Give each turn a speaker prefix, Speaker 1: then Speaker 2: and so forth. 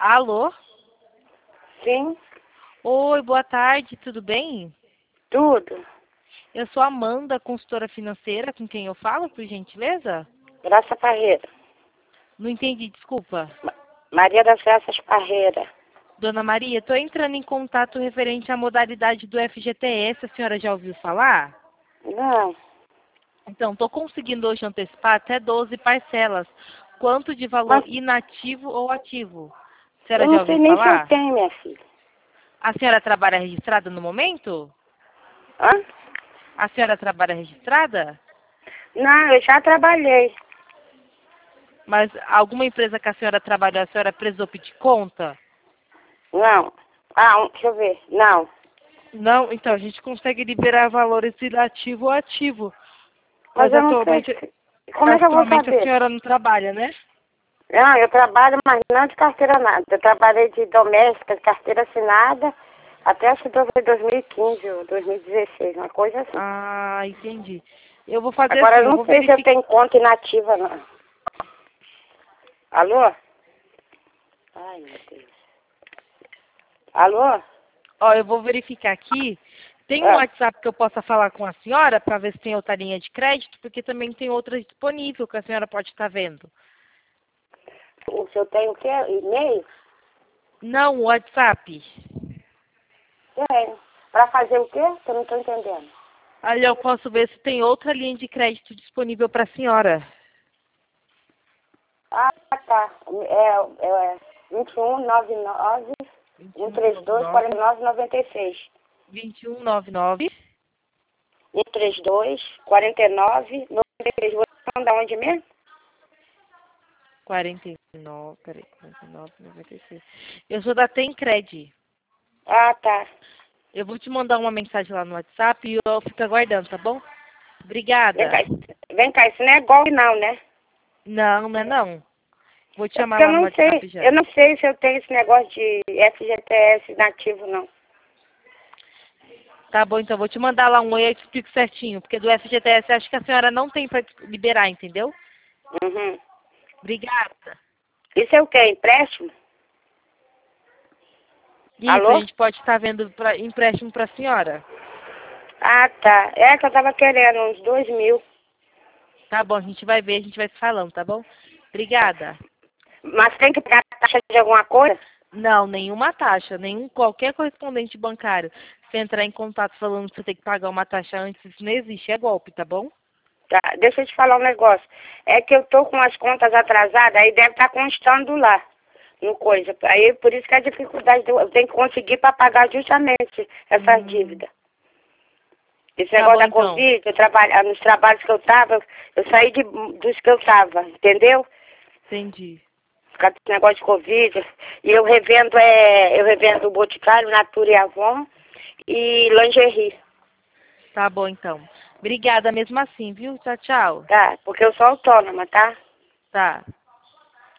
Speaker 1: Alô?
Speaker 2: Sim,
Speaker 1: Oi, boa tarde, tudo bem?
Speaker 2: tudo.
Speaker 1: Eu sou Amanda, consultora financeira, com quem eu falo, por gentileza?
Speaker 2: Graça Parreira.
Speaker 1: Não entendi, desculpa.
Speaker 2: Maria das Graças Parreira.
Speaker 1: Dona Maria, estou entrando em contato referente à modalidade do FGTS, a senhora já ouviu falar?
Speaker 2: Não,
Speaker 1: Então, estou conseguindo hoje antecipar até 12 parcelas. Quanto de valor
Speaker 2: mas
Speaker 1: inativo ou ativo? A
Speaker 2: eu
Speaker 1: senhora já
Speaker 2: não sei
Speaker 1: ouviu
Speaker 2: nem se eu
Speaker 1: falar?
Speaker 2: tenho, minha filha.
Speaker 1: A senhora trabalha registrada no momento?
Speaker 2: Hã?
Speaker 1: A senhora trabalha registrada?
Speaker 2: Não, eu já trabalhei.
Speaker 1: Mas alguma empresa que a senhora trabalhou, a senhora precisou pedir conta?
Speaker 2: Não. Deixa eu ver. Não.
Speaker 1: Não, então a gente consegue liberar valores inativo ou ativo.
Speaker 2: Mas
Speaker 1: Mas
Speaker 2: eu não sei
Speaker 1: atualmente,
Speaker 2: como é que eu vou
Speaker 1: atualmente a
Speaker 2: saber?
Speaker 1: senhora não trabalha, né?
Speaker 2: Não, eu trabalho, mas não de carteira nada. Eu trabalhei de doméstica, de carteira assinada, até acho que 2015 ou 2016, uma coisa assim.
Speaker 1: Ah, entendi. Eu vou fazer
Speaker 2: Agora
Speaker 1: assim,
Speaker 2: eu
Speaker 1: eu
Speaker 2: não
Speaker 1: vou
Speaker 2: sei se eu
Speaker 1: verificar.
Speaker 2: tenho conta inativa, não. Alô? Ai, meu Deus. Alô?
Speaker 1: Ó, eu vou verificar aqui. Tem um
Speaker 2: Ah,
Speaker 1: WhatsApp que eu possa falar com a senhora para ver se tem outra linha de crédito, porque também tem outra disponível que a senhora pode estar vendo.
Speaker 2: o senhor tem o quê? E-mail?
Speaker 1: Não, o WhatsApp.
Speaker 2: Tem. Para fazer o quê? Eu não estou entendendo.
Speaker 1: Aí eu posso ver se tem outra linha de crédito disponível para a senhora.
Speaker 2: Ah, tá. É 2199 132
Speaker 1: 2199
Speaker 2: 4996.
Speaker 1: 2199
Speaker 2: 132 49 96. Você manda onde mesmo?
Speaker 1: 49, peraí, 49, 96. Eu sou da Tencred.
Speaker 2: Ah, tá.
Speaker 1: Eu vou te mandar uma mensagem lá no WhatsApp e eu fico aguardando, tá bom?
Speaker 2: Vem
Speaker 1: Obrigada.
Speaker 2: cá, vem cá, isso não é golpe não, né?
Speaker 1: Não, não é não. Vou te
Speaker 2: É
Speaker 1: chamar
Speaker 2: porque eu
Speaker 1: lá no
Speaker 2: não sei.
Speaker 1: WhatsApp
Speaker 2: Eu
Speaker 1: já.
Speaker 2: não sei se eu tenho esse negócio de FGTS nativo, não.
Speaker 1: Tá bom, então vou te mandar lá um oi e eu te explico certinho, porque do FGTS acho que a senhora não tem para liberar, entendeu?
Speaker 2: Uhum.
Speaker 1: Obrigada.
Speaker 2: Isso é o quê? Empréstimo?
Speaker 1: Isso, a
Speaker 2: Alô?
Speaker 1: gente pode estar vendo empréstimo para a senhora.
Speaker 2: Ah, tá. É que eu tava querendo uns 2.000.
Speaker 1: Tá bom, a gente vai ver, a gente vai se falando, tá bom? Obrigada.
Speaker 2: Mas tem que pagar taxa de alguma coisa?
Speaker 1: Não, nenhuma taxa, qualquer correspondente bancário. Se entrar em contato falando que você tem que pagar uma taxa antes, isso não existe, é golpe, tá bom?
Speaker 2: Tá, deixa eu te falar um negócio. É que eu tô com as contas atrasadas, aí deve estar constando lá, no coisa. Aí por isso que a dificuldade, eu tenho que conseguir para pagar justamente essas dívidas. Esse
Speaker 1: Tá
Speaker 2: negócio
Speaker 1: bom
Speaker 2: da
Speaker 1: então,
Speaker 2: Covid, nos trabalhos que eu tava, eu saí dos que eu tava, entendeu?
Speaker 1: entendi.
Speaker 2: Por causa desse negócio de Covid. E eu revendo o Boticário, Natura e Avon e lingerie.
Speaker 1: Tá bom então. Obrigada mesmo assim, viu? Tchau, tchau.
Speaker 2: Tá, porque eu sou autônoma, tá?
Speaker 1: Tá.